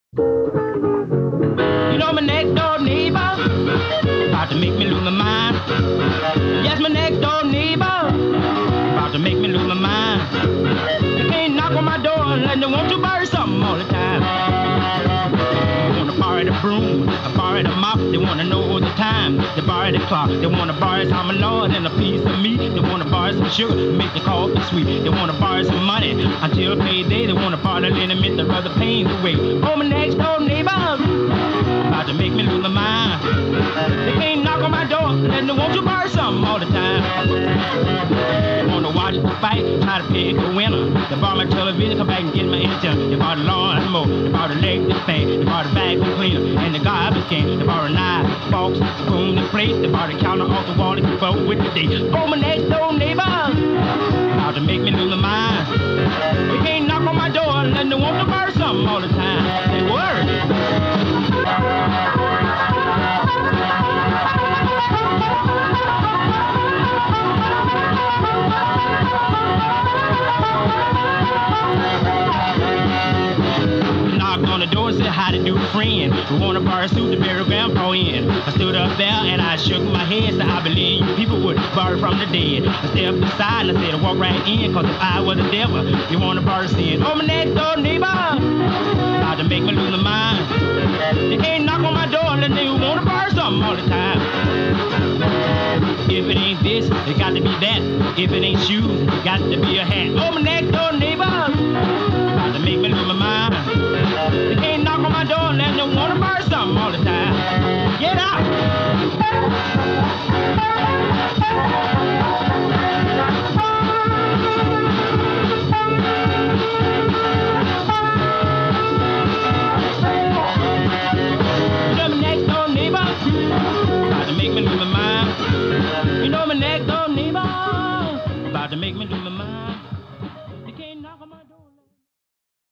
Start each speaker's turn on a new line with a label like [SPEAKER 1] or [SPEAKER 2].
[SPEAKER 1] You know my next door neighbor about to make me lose my mind. Yes, my next door neighbor about to make me lose my mind. They can't knock on my door and they want to borrow something all the time. They want to borrow the broom, borrow the mop. They want to know the time. They borrow the clock. They want to borrow some Lord and a piece of meat. They want to borrow some sugar to make the coffee sweet. They want to borrow some money until payday. They want to borrow the liniment to rub the pains away. Oh, my next door neighbor about to make me lose my mind. They can't knock on my door and they want to borrow something all the time. They want to watch the fight, try to pick the winner. They borrow my television, come back and get my antenna. They bought a lawn mower, they bought a leg to fan, they bought a vacuum cleaner and the garbage can. They bought a knife, forks, spoon, and plate. They bought a counter off the wall to keep up with the day. Oh, my next door neighbor about to make me lose my mind. They can't knock on my door and they want to borrow something all the time. They worry. Knocked on the door and said, how to do, friend? We want to borrow a suit to bury grandpa in. I stood up there and I shook my head. Said, I believe you people would borrow from the dead. I stepped aside and I said, walk right in, cause if I was the devil, you want to borrow sin. Oh, my next door neighbor about to make me lose my mind. They can't knock on my door and they want to borrow something all the time. If it ain't this, it got to be that. If it ain't shoes, it got to be a hat. Oh, my next door neighbor about to make me lose my mind. They can't knock on my door and they want to borrow something all the time. Get out! You know my next door neighbor about to make me lose my mind. You know my next door neighbor about to make me lose my mind.